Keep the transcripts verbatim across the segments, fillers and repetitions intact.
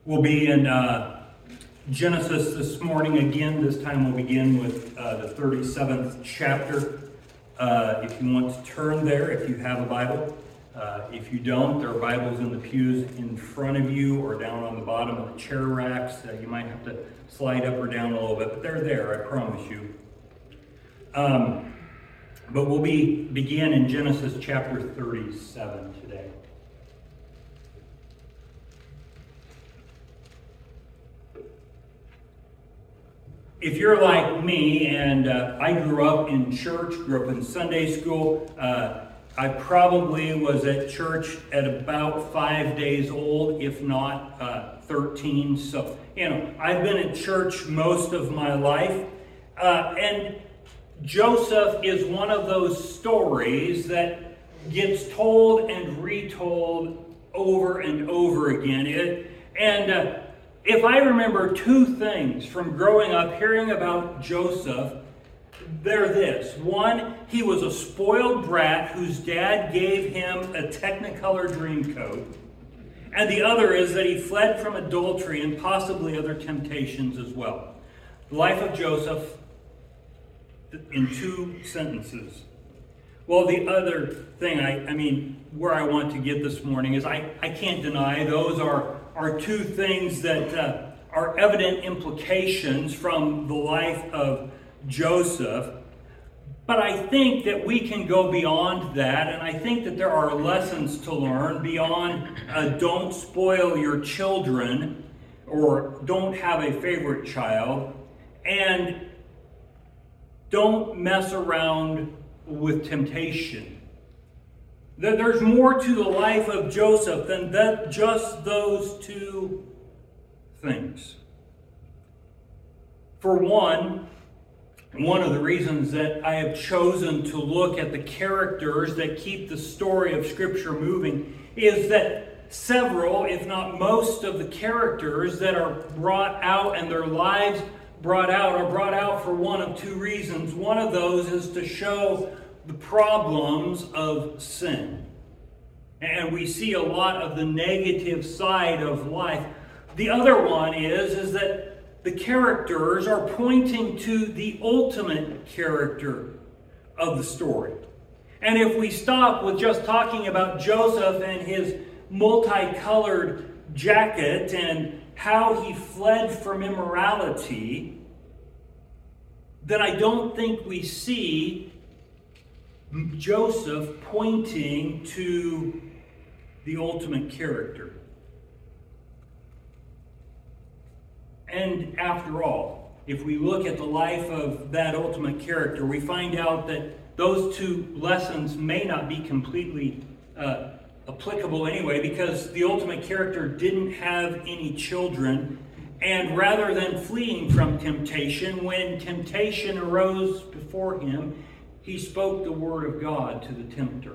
We'll be in uh, Genesis this morning again. This time we'll begin with uh, the thirty-seventh chapter. Uh, if you want to turn there, if you have a Bible. Uh, if you don't, there are Bibles in the pews in front of you or down on the bottom of the chair racks. Uh, you might have to slide up or down a little bit, but they're there, I promise you. Um, but we'll be begin in Genesis chapter thirty-seven today. If you're like me, and uh, I grew up in church, grew up in Sunday school, uh, I probably was at church at about five days old, if not uh, thirteen. So, you know, I've been at church most of my life. Uh, and Joseph is one of those stories that gets told and retold over and over again. It, and uh, if I remember two things from growing up hearing about Joseph, they're this. One, he was a spoiled brat whose dad gave him a Technicolor Dreamcoat. And the other is that he fled from adultery and possibly other temptations as well. The life of Joseph in two sentences. Well, the other thing, I, I mean, where I want to get this morning is I, I can't deny those are, are two things that uh, are evident implications from the life of Joseph. But I think that we can go beyond that, and I think that there are lessons to learn beyond uh, don't spoil your children or don't have a favorite child, and don't mess around with temptation. That there's more to the life of Joseph than that, just those two things. For one, one of the reasons that I have chosen to look at the characters that keep the story of Scripture moving is that several, if not most, of the characters that are brought out and their lives brought out are brought out for one of two reasons. One of those is to show the problems of sin. And we see a lot of the negative side of life. The other one is, is that the characters are pointing to the ultimate character of the story. And if we stop with just talking about Joseph and his multicolored jacket and how he fled from immorality, then I don't think we see Joseph pointing to the ultimate character. And after all, if we look at the life of that ultimate character, we find out that those two lessons may not be completely uh, applicable anyway, because the ultimate character didn't have any children, and rather than fleeing from temptation, when temptation arose before him, he spoke the word of God to the tempter.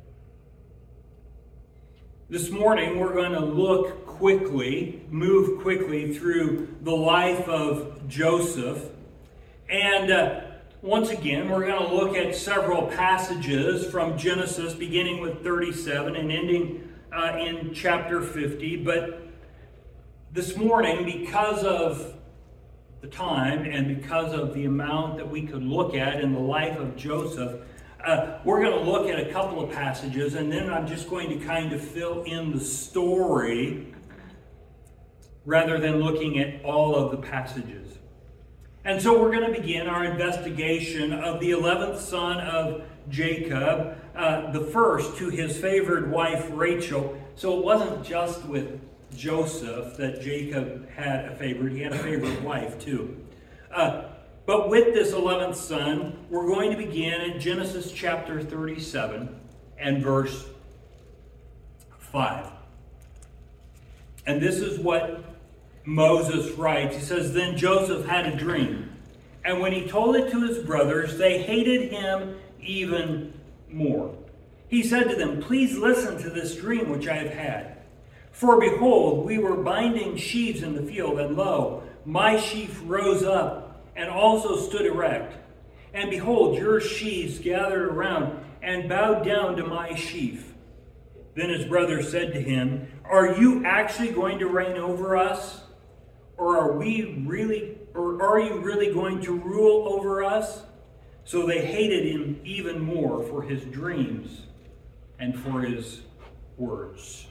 This morning, we're going to look quickly, move quickly through the life of Joseph. And uh, once again, we're going to look at several passages from Genesis, beginning with thirty-seven and ending uh, in chapter fifty. But this morning, because of the time and because of the amount that we could look at in the life of Joseph, Uh, we're going to look at a couple of passages, and then I'm just going to kind of fill in the story rather than looking at all of the passages. And so we're going to begin our investigation of the eleventh son of Jacob, uh, the first to his favored wife Rachel. So it wasn't just with Joseph that Jacob had a favorite, he had a favorite wife too. Uh, But with this eleventh son, we're going to begin in Genesis chapter thirty-seven and verse five. And this is what Moses writes. He says, "Then Joseph had a dream, and when he told it to his brothers, they hated him even more. He said to them, 'Please listen to this dream which I have had. For behold, we were binding sheaves in the field, and lo, my sheaf rose up and also stood erect. And behold, your sheaves gathered around and bowed down to my sheaf. Then his brothers said to him, "Are you actually going to reign over us? Or are we really, or are you really going to rule over us?" So they hated him even more for his dreams and for his words.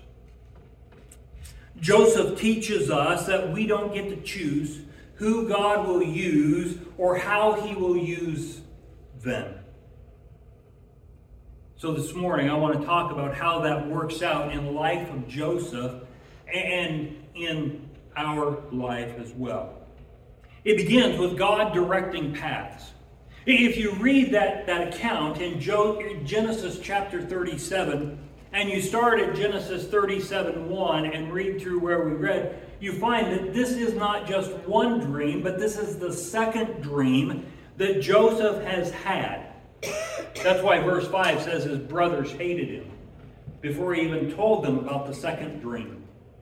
Joseph teaches us that we don't get to choose who God will use or how he will use them. So this morning I want to talk about how that works out in the life of Joseph and in our life as well. It begins with God directing paths. If you read that, that account in Genesis chapter thirty-seven, and you start at Genesis thirty-seven one and read through where we read, you find that this is not just one dream, but this is the second dream that Joseph has had. That's why verse five says his brothers hated him before he even told them about the second dream.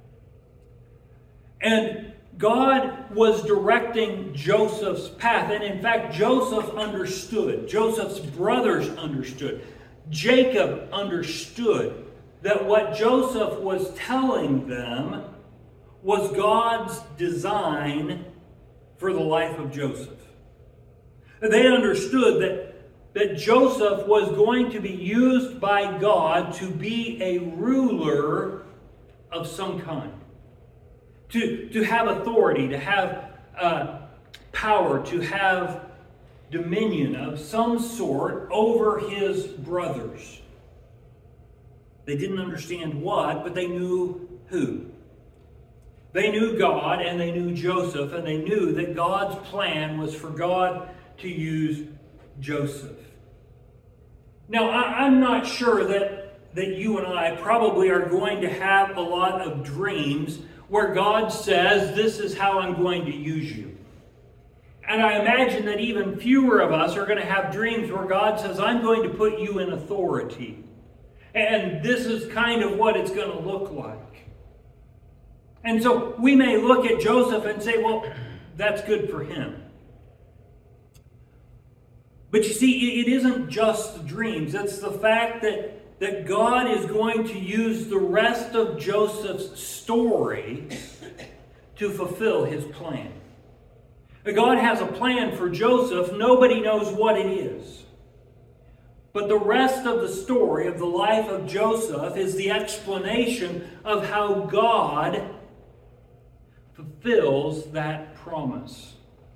And God was directing Joseph's path. And in fact, Joseph understood. Joseph's brothers understood. Jacob understood that what Joseph was telling them was God's design for the life of Joseph. They understood that, that Joseph was going to be used by God to be a ruler of some kind. To, to have authority, to have uh, power, to have dominion of some sort over his brothers. They didn't understand what, but they knew who. They knew God and they knew Joseph, and they knew that God's plan was for God to use Joseph. Now, I, I'm not sure that, that you and I probably are going to have a lot of dreams where God says, "This is how I'm going to use you." And I imagine that even fewer of us are going to have dreams where God says, "I'm going to put you in authority. And this is kind of what it's going to look like." And so we may look at Joseph and say, well, that's good for him. But you see, it isn't just the dreams. It's the fact that that God is going to use the rest of Joseph's story to fulfill his plan. God has a plan for Joseph. Nobody knows what it is. But the rest of the story of the life of Joseph is the explanation of how God fulfills that promise.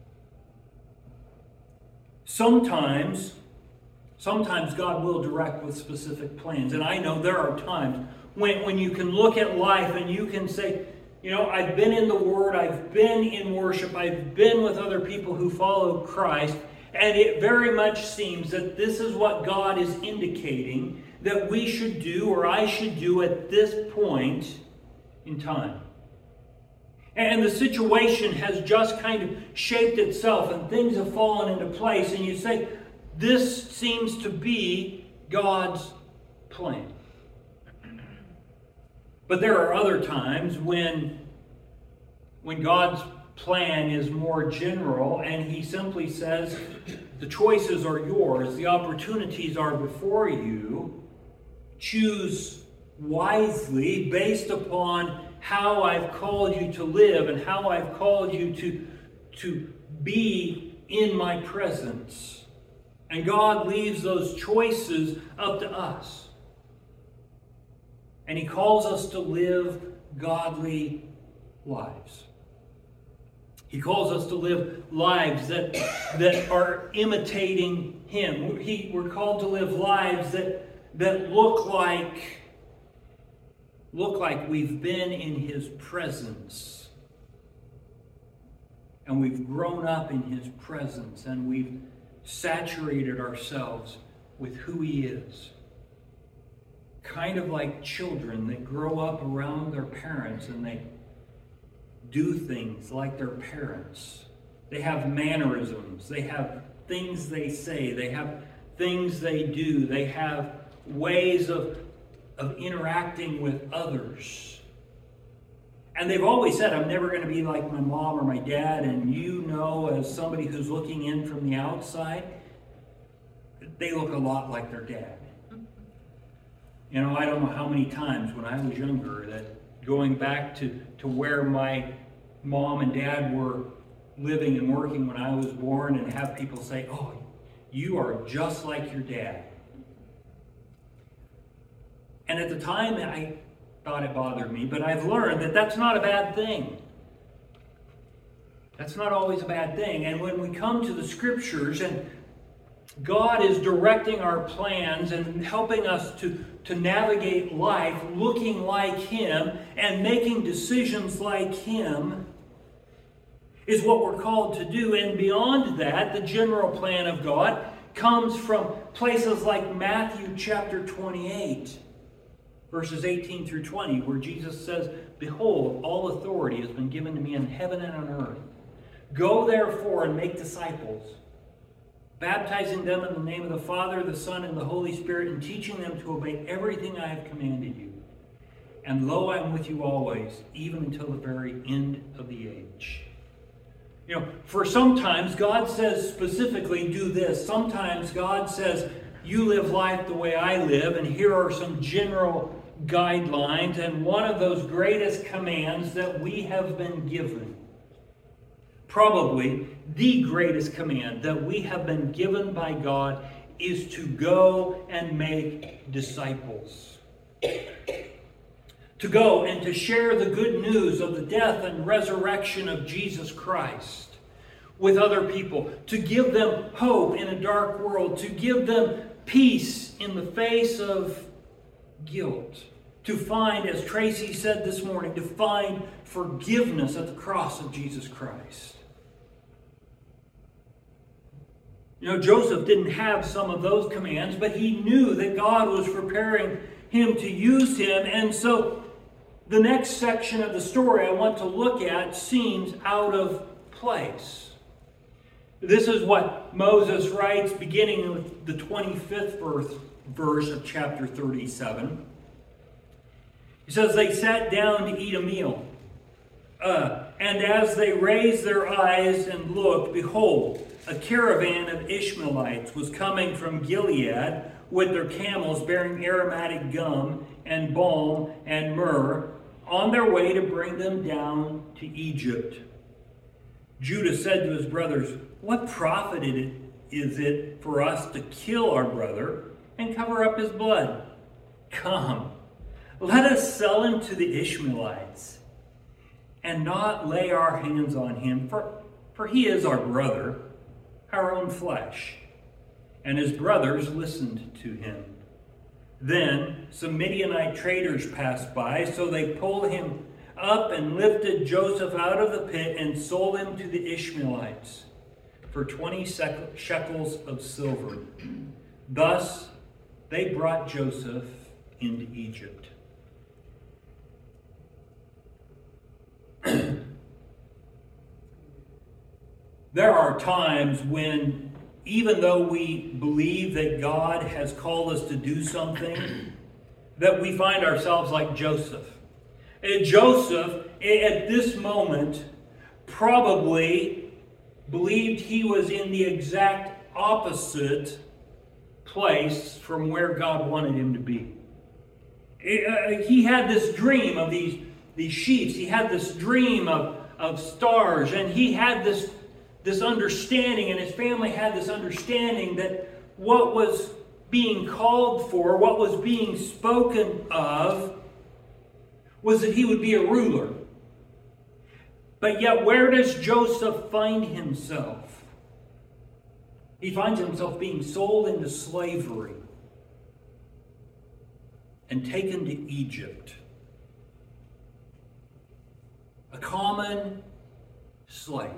Sometimes Sometimes God will direct with specific plans. And I know there are times when, when you can look at life and you can say, you know, I've been in the Word, I've been in worship, I've been with other people who follow Christ, and it very much seems that this is what God is indicating that we should do or I should do at this point in time. And the situation has just kind of shaped itself and things have fallen into place, and you say, this seems to be God's plan. But there are other times when, when God's plan is more general and he simply says, the choices are yours, the opportunities are before you. Choose wisely based upon how I've called you to live and how I've called you to, to be in my presence. And God leaves those choices up to us. And he calls us to live godly lives. He calls us to live lives that, that are imitating him. He, we're called to live lives that, that look like, look like we've been in his presence. And we've grown up in his presence. And we've saturated ourselves with who he is. Kind of like children that grow up around their parents and they do things like their parents. They have mannerisms. They have things they say. They have things they do. They have ways of, of interacting with others. And they've always said, I'm never going to be like my mom or my dad. And you know, as somebody who's looking in from the outside, they look a lot like their dad. You know, I don't know how many times when I was younger that going back to, to where my mom and dad were living and working when I was born, and have people say, "Oh, you are just like your dad." And at the time, I thought it bothered me, but I've learned that that's not a bad thing. That's not always a bad thing. And when we come to the Scriptures and God is directing our plans and helping us to, to navigate life looking like Him and making decisions like Him, is what we're called to do. And beyond that, the general plan of God comes from places like Matthew chapter twenty-eight, verses eighteen through twenty, where Jesus says, "Behold, all authority has been given to me in heaven and on earth. Go therefore and make disciples, baptizing them in the name of the Father, the Son, and the Holy Spirit, and teaching them to obey everything I have commanded you. And lo, I am with you always, even until the very end of the age." You know, for sometimes God says specifically, do this. Sometimes God says, you live life the way I live, and here are some general guidelines. And one of those greatest commands that we have been given, probably the greatest command that we have been given by God, is to go and make disciples. To go and to share the good news of the death and resurrection of Jesus Christ with other people. To give them hope in a dark world. To give them peace in the face of guilt. To find, as Tracy said this morning, to find forgiveness at the cross of Jesus Christ. You know, Joseph didn't have some of those commands, but he knew that God was preparing him to use him. And so the next section of the story I want to look at seems out of place. This is what Moses writes, beginning with the twenty-fifth verse, verse of chapter thirty-seven. He says, "They sat down to eat a meal. Uh, and as they raised their eyes and looked, behold, a caravan of Ishmaelites was coming from Gilead with their camels bearing aromatic gum and balm and myrrh, on their way to bring them down to Egypt. Judah said to his brothers, 'What profit is it for us to kill our brother and cover up his blood? Come, let us sell him to the Ishmaelites and not lay our hands on him, for, for he is our brother, our own flesh.' And his brothers listened to him. Then some Midianite traders passed by, so they pulled him up and lifted Joseph out of the pit and sold him to the Ishmaelites for twenty shekels of silver. Thus they brought Joseph into Egypt." There are times when, even though we believe that God has called us to do something, that we find ourselves like Joseph. And Joseph, at this moment, probably believed he was in the exact opposite place from where God wanted him to be. He had this dream of these, these sheets. He had this dream of, of stars. And he had this This understanding, and his family had this understanding that what was being called for, what was being spoken of, was that he would be a ruler. But yet, where does Joseph find himself? He finds himself being sold into slavery and taken to Egypt. A common slave.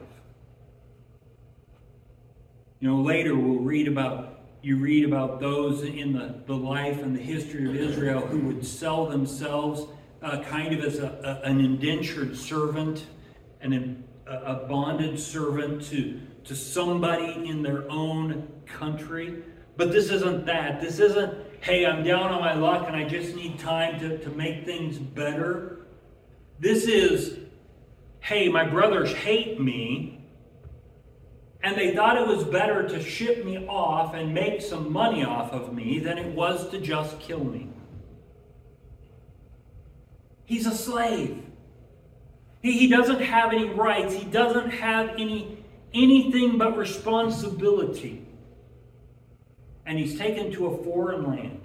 You know, later we'll read about, you read about those in the, the life and the history of Israel who would sell themselves uh, kind of as a, a, an indentured servant, and a, a bonded servant to, to somebody in their own country. But this isn't that. This isn't, hey, I'm down on my luck and I just need time to, to make things better. This is, hey, my brothers hate me, and they thought it was better to ship me off and make some money off of me than it was to just kill me. He's a slave. He, he doesn't have any rights. He doesn't have any anything but responsibility. And he's taken to a foreign land.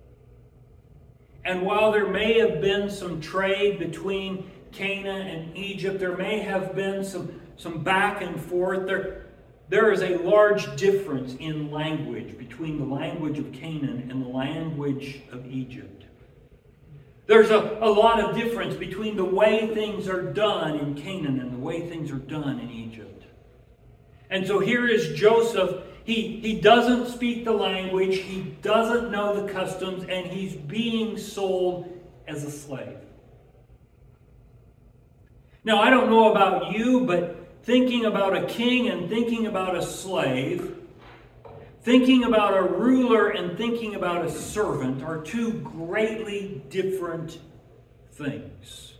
And while there may have been some trade between Canaan and Egypt, there may have been some, some back and forth, there, there is a large difference in language between the language of Canaan and the language of Egypt. There's a, a lot of difference between the way things are done in Canaan and the way things are done in Egypt. And so here is Joseph. He, he doesn't speak the language, he doesn't know the customs, and he's being sold as a slave. Now, I don't know about you, but thinking about a king and thinking about a slave, thinking about a ruler and thinking about a servant are two greatly different things.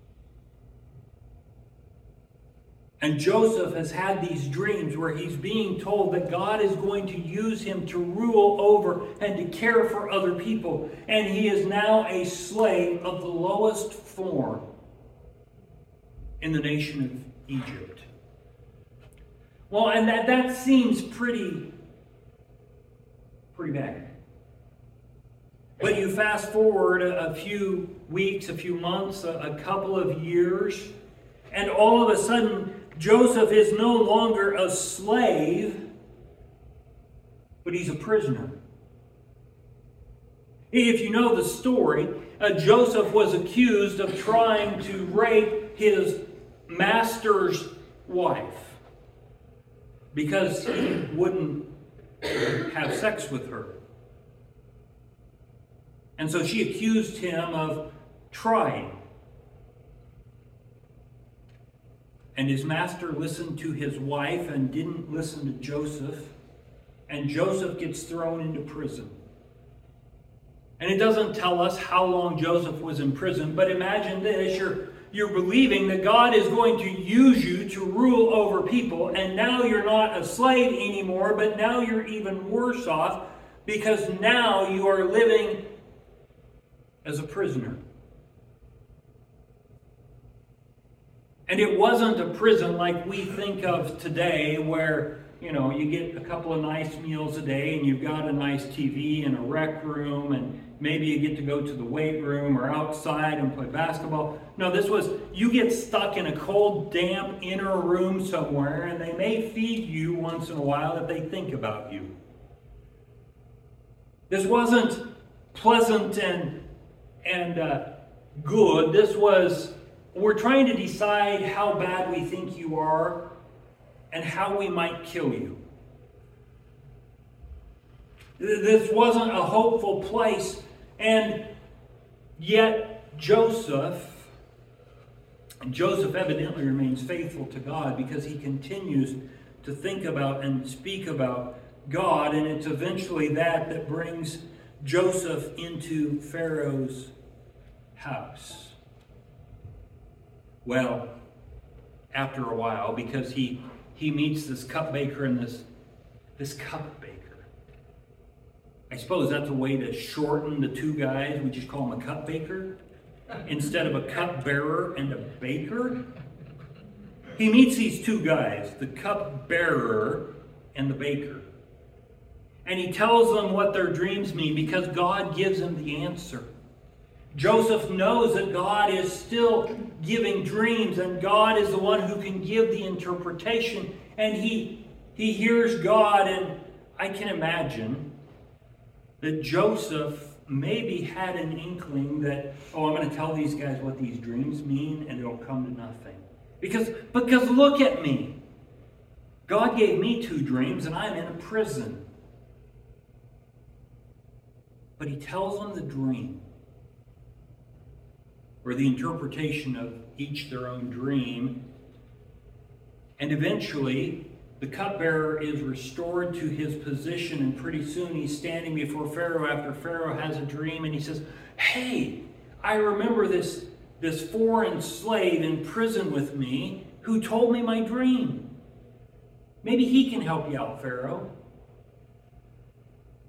And Joseph has had these dreams where he's being told that God is going to use him to rule over and to care for other people. And he is now a slave of the lowest form in the nation of Egypt. Well, and that, that seems pretty, pretty bad. But you fast forward a, a few weeks, a few months, a, a couple of years, and all of a sudden, Joseph is no longer a slave, but he's a prisoner. If you know the story, uh, Joseph was accused of trying to rape his master's wife because he wouldn't have sex with her. And so she accused him of trying. And his master listened to his wife and didn't listen to Joseph. And Joseph gets thrown into prison. And it doesn't tell us how long Joseph was in prison, but imagine this, you're, you're believing that God is going to use you to rule over people, and now you're not a slave anymore, but now you're even worse off because now you are living as a prisoner. And it wasn't a prison like we think of today where, you know, you get a couple of nice meals a day and you've got a nice T V and a rec room and maybe you get to go to the weight room or outside and play basketball. No, this was, you get stuck in a cold, damp inner room somewhere and they may feed you once in a while if they think about you. This wasn't pleasant and, and uh, good. This was... We're trying to decide how bad we think you are and how we might kill you. This wasn't a hopeful place. And yet Joseph, Joseph evidently remains faithful to God because he continues to think about and speak about God. And it's eventually that that brings Joseph into Pharaoh's house. Well, after a while, because he he meets this cupbearer and this this cupbearer. I suppose that's a way to shorten the two guys. We just call him a cupbearer instead of a cupbearer and a baker. He meets these two guys, the cupbearer and the baker. And he tells them what their dreams mean because God gives them the answer. Joseph knows that God is still giving dreams and God is the one who can give the interpretation. And he, he hears God, and I can imagine that Joseph maybe had an inkling that, oh, I'm going to tell these guys what these dreams mean and it'll come to nothing. Because, because look at me. God gave me two dreams and I'm in a prison. But he tells them the dream, or the interpretation of each their own dream. And eventually, the cupbearer is restored to his position, and pretty soon he's standing before Pharaoh after Pharaoh has a dream, and he says, hey, I remember this, this foreign slave in prison with me who told me my dream. Maybe he can help you out, Pharaoh.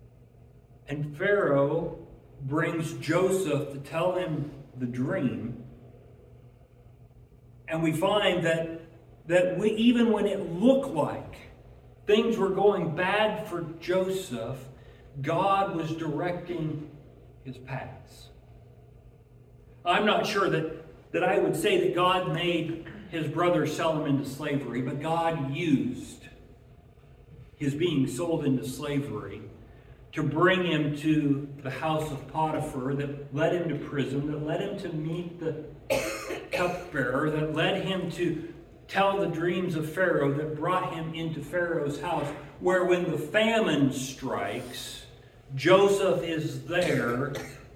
And Pharaoh brings Joseph to tell him the dream. And we find that, that we, even when it looked like things were going bad for Joseph, God was directing his paths. I'm not sure that, that I would say that God made his brother sell him into slavery, but God used his being sold into slavery to bring him to the house of Potiphar, that led him to prison, that led him to meet the cupbearer, that led him to tell the dreams of Pharaoh, that brought him into Pharaoh's house, where when the famine strikes, Joseph is there,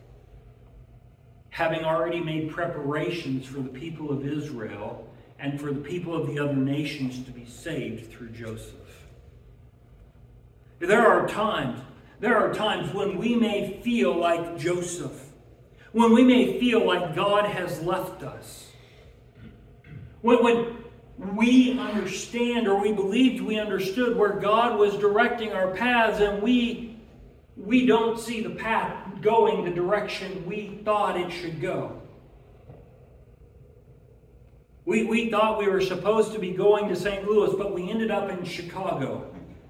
having already made preparations for the people of Israel and for the people of the other nations to be saved through Joseph. There are times, there are times when we may feel like Joseph, when we may feel like God has left us, when, when we understand, or we believed we understood where God was directing our paths, and we, we don't see the path going the direction we thought it should go. We, we thought we were supposed to be going to Saint Louis, but we ended up in Chicago.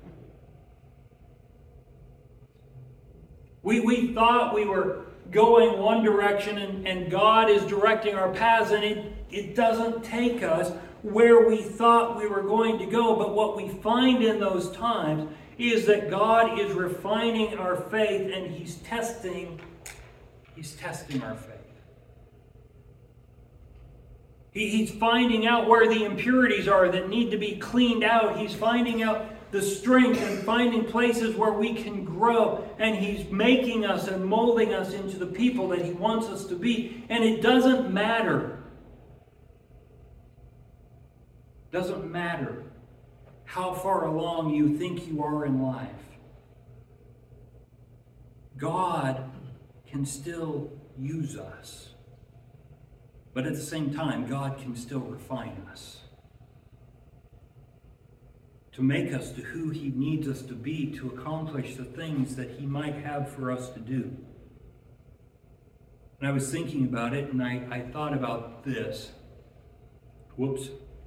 We, we thought we were going one direction, and, and God is directing our paths, and it, it doesn't take us where we thought we were going to go. But what we find in those times is that God is refining our faith, and He's testing, He's testing our faith. He, he's finding out where the impurities are that need to be cleaned out. He's finding out the strength and finding places where we can grow. And He's making us and molding us into the people that He wants us to be. And it doesn't matter. Doesn't matter how far along you think you are in life. God can still use us. But at the same time, God can still refine us to make us to who He needs us to be, to accomplish the things that He might have for us to do. And I was thinking about it, and I, I thought about this. Whoops.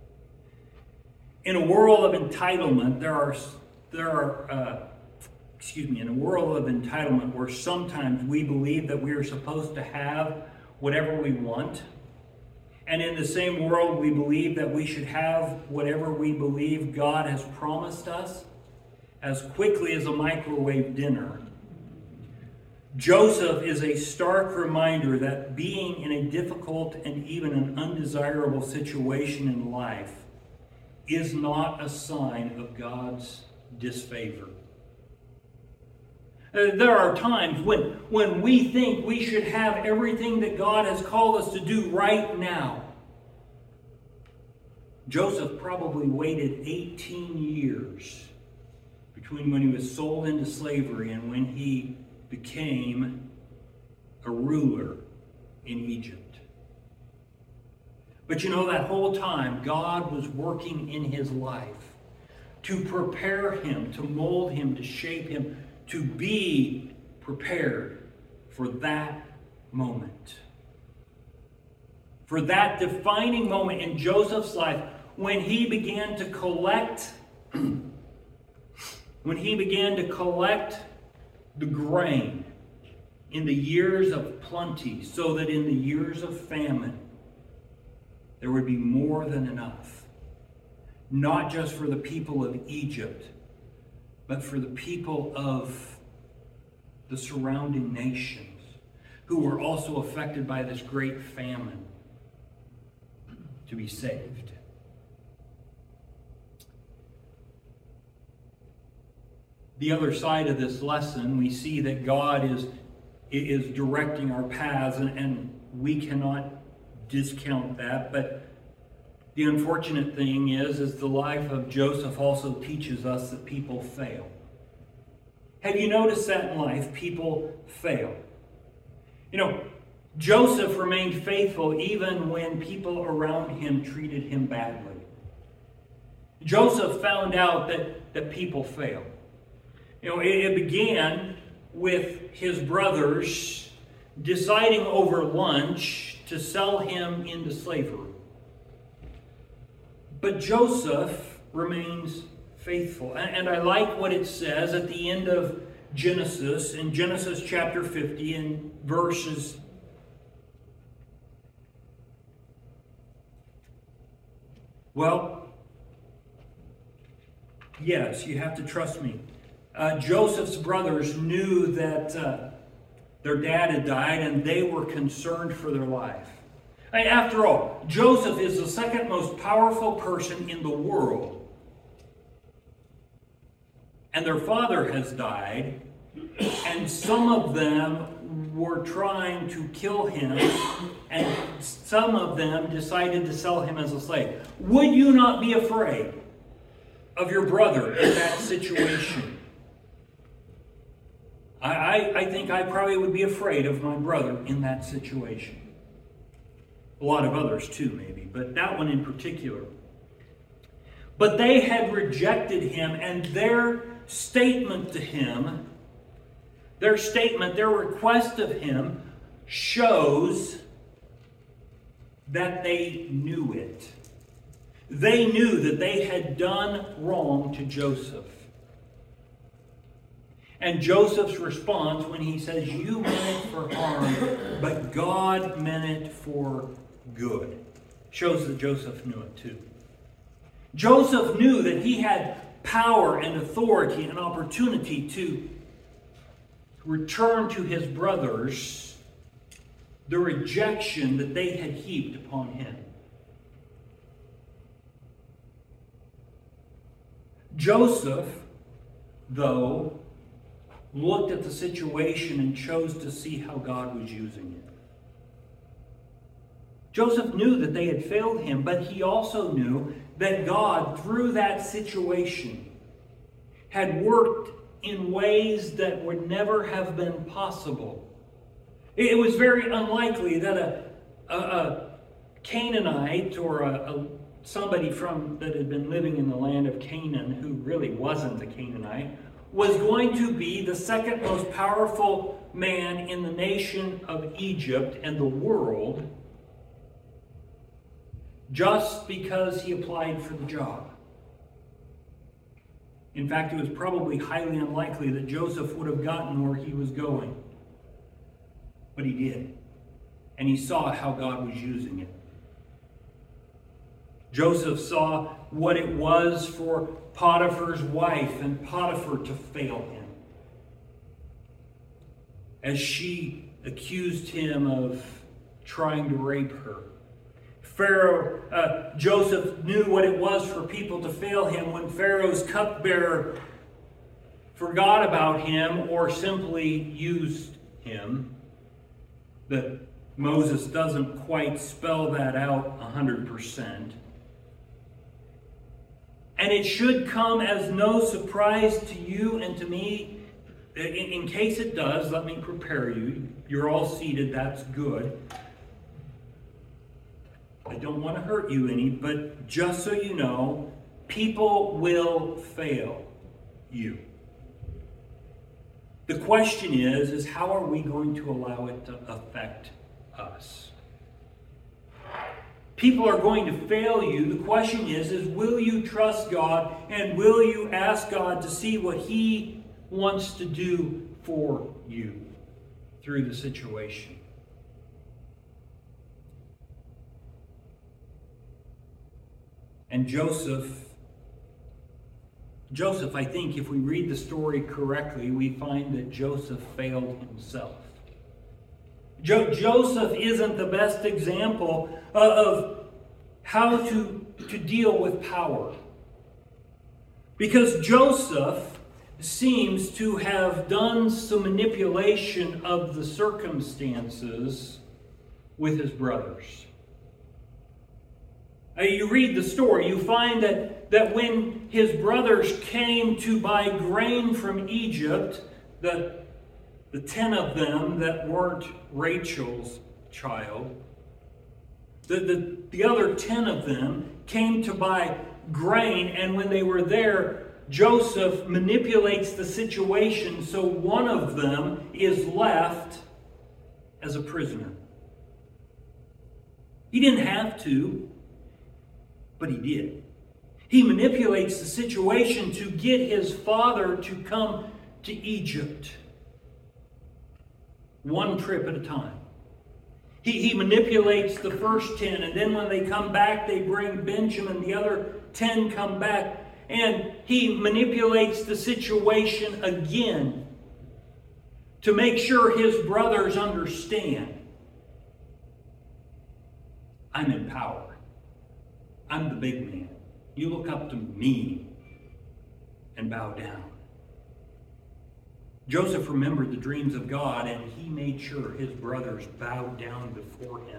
In a world of entitlement, there are, there are uh, excuse me, in a world of entitlement where sometimes we believe that we are supposed to have whatever we want, and in the same world we believe that we should have whatever we believe God has promised us as quickly as a microwave dinner. Joseph is a stark reminder that being in a difficult and even an undesirable situation in life is not a sign of God's disfavor. Uh, there are times when, when we think we should have everything that God has called us to do right now. Joseph probably waited eighteen years between when he was sold into slavery and when he became a ruler in Egypt. But you know, that whole time, God was working in his life to prepare him, to mold him, to shape him, to be prepared for that moment. For that defining moment in Joseph's life when he began to collect, when he began to collect the grain in the years of plenty, so that in the years of famine, there would be more than enough. Not just for the people of Egypt, but for the people of the surrounding nations who were also affected by this great famine to be saved. The other side of this lesson, we see that God is, is directing our paths, and, and we cannot discount that. But the unfortunate thing is, is the life of Joseph also teaches us that people fail. Have you noticed that in life? People fail. You know, Joseph remained faithful even when people around him treated him badly. Joseph found out that, that people fail. You know, it, it began with his brothers deciding over lunch to sell him into slavery. But Joseph remains faithful. And I like what it says at the end of Genesis, in Genesis chapter fifty, in verses Well, yes, you have to trust me. Uh, Joseph's brothers knew that uh, their dad had died, and they were concerned for their life. And after all, Joseph is the second most powerful person in the world. And their father has died, and some of them were trying to kill him, and some of them decided to sell him as a slave. Would you not be afraid of your brother in that situation? I, I, I think I probably would be afraid of my brother in that situation. A lot of others too, maybe, but that one in particular. But they had rejected him, and their statement to him, their statement, their request of him, shows that they knew it. They knew that they had done wrong to Joseph. And Joseph's response when he says, "You meant it for harm, but God meant it for good," shows that Joseph knew it too. Joseph knew that he had power and authority and opportunity to return to his brothers the rejection that they had heaped upon him. Joseph, though, looked at the situation and chose to see how God was using it. Joseph knew that they had failed him, but he also knew that God, through that situation, had worked in ways that would never have been possible. It was very unlikely that a, a, a Canaanite or a, a, somebody from that had been living in the land of Canaan, who really wasn't a Canaanite, was going to be the second most powerful man in the nation of Egypt and the world, just because he applied for the job. In fact, it was probably highly unlikely that Joseph would have gotten where he was going. But he did. And he saw how God was using it. Joseph saw what it was for Potiphar's wife and Potiphar to fail him, as she accused him of trying to rape her. Pharaoh, uh, Joseph knew what it was for people to fail him when Pharaoh's cupbearer forgot about him or simply used him. That Moses doesn't quite spell that out one hundred percent. And it should come as no surprise to you and to me. In, in case it does, let me prepare you. You're all seated, that's good. I don't want to hurt you any, but just so you know, people will fail you. The question is, is how are we going to allow it to affect us? People are going to fail you. The question is, is will you trust God, and will you ask God to see what He wants to do for you through the situation? And Joseph, Joseph, I think if we read the story correctly, we find that Joseph failed himself. Jo- Joseph isn't the best example of how to, to deal with power. Because Joseph seems to have done some manipulation of the circumstances with his brothers. Uh, you read the story, you find that, that when his brothers came to buy grain from Egypt, the, the ten of them that weren't Rachel's child, the, the, the other ten of them came to buy grain, and when they were there, Joseph manipulates the situation so one of them is left as a prisoner. He didn't have to, but he did. He manipulates the situation to get his father to come to Egypt. One trip at a time. He, he manipulates the first ten, and then when they come back, they bring Benjamin. The other ten come back. And he manipulates the situation again to make sure his brothers understand. I'm in power. I'm the big man. You look up to me and bow down. Joseph remembered the dreams of God, and he made sure his brothers bowed down before him.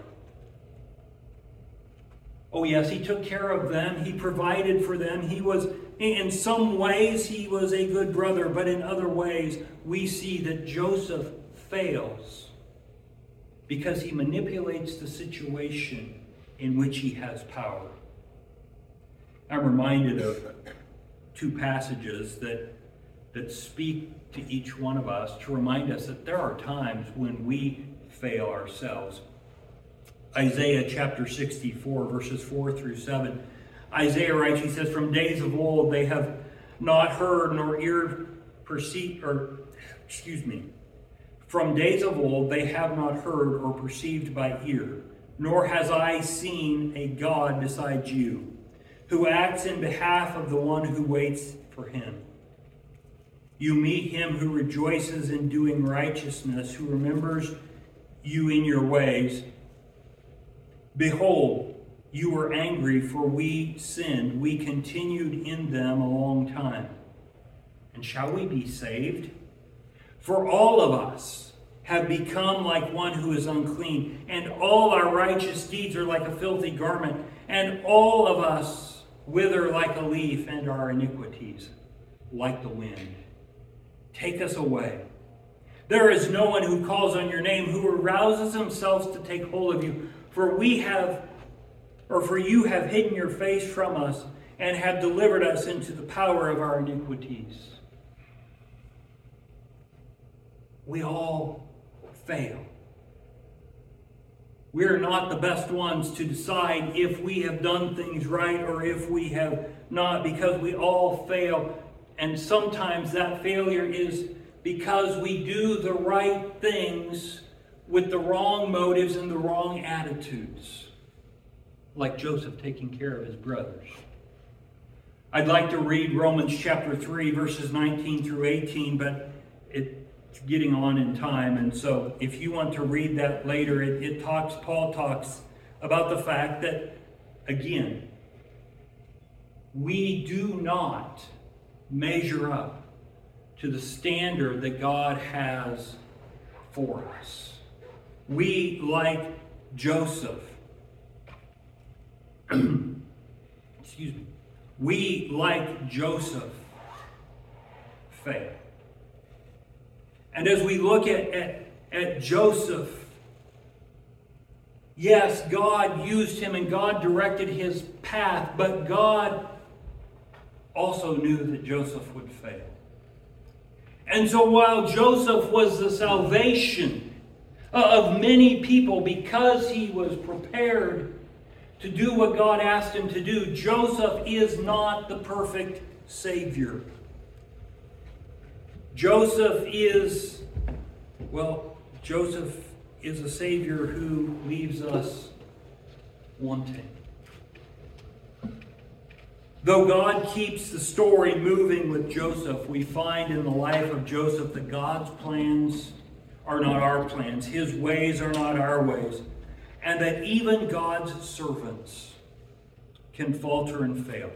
Oh yes, he took care of them. He provided for them. He was, in some ways, he was a good brother, but in other ways, we see that Joseph fails because he manipulates the situation in which he has power. I'm reminded of two passages that, that speak to each one of us to remind us that there are times when we fail ourselves. Isaiah chapter sixty-four, verses four through seven. Isaiah writes, he says, from days of old they have not heard nor ear perceived, or excuse me, from days of old they have not heard or perceived by ear, nor has I seen a God besides you, who acts in behalf of the one who waits for him. You meet him who rejoices in doing righteousness, who remembers you in your ways. Behold, you were angry, for we sinned. We continued in them a long time. And shall we be saved? For all of us have become like one who is unclean, and all our righteous deeds are like a filthy garment, and all of us wither like a leaf, and our iniquities like the wind. Take us away. There is no one who calls on your name, who arouses himself to take hold of you. For we have, or for you have hidden your face from us, and have delivered us into the power of our iniquities. We all fail. We are not the best ones to decide if we have done things right or if we have not, because we all fail. And sometimes that failure is because we do the right things with the wrong motives and the wrong attitudes. Like Joseph taking care of his brothers. I'd like to read Romans chapter three, verses nineteen through eighteen, but it's getting on in time. And so if you want to read that later, it, it talks, Paul talks about the fact that, again, we do not measure up to the standard that God has for us. We, like Joseph, excuse me, we, like Joseph, fail. And as we look at, at, at Joseph, yes, God used him and God directed his path, but God also knew that Joseph would fail. And so while Joseph was the salvation of many people because he was prepared to do what God asked him to do, Joseph is not the perfect Savior. Joseph is, well, Joseph is a Savior who leaves us wanting. Though God keeps the story moving with Joseph, we find in the life of Joseph that God's plans are not our plans. His ways are not our ways. And that even God's servants can falter and fail.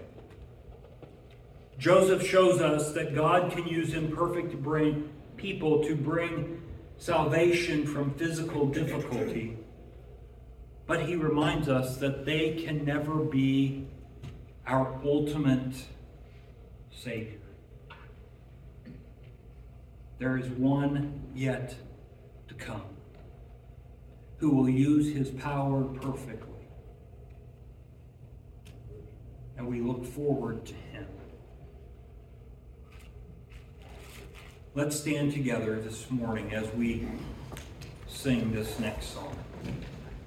Joseph shows us that God can use imperfect people to bring salvation from physical difficulty. But he reminds us that they can never be our ultimate Savior. There is one yet to come who will use his power perfectly. And we look forward to him. Let's stand together this morning as we sing this next song.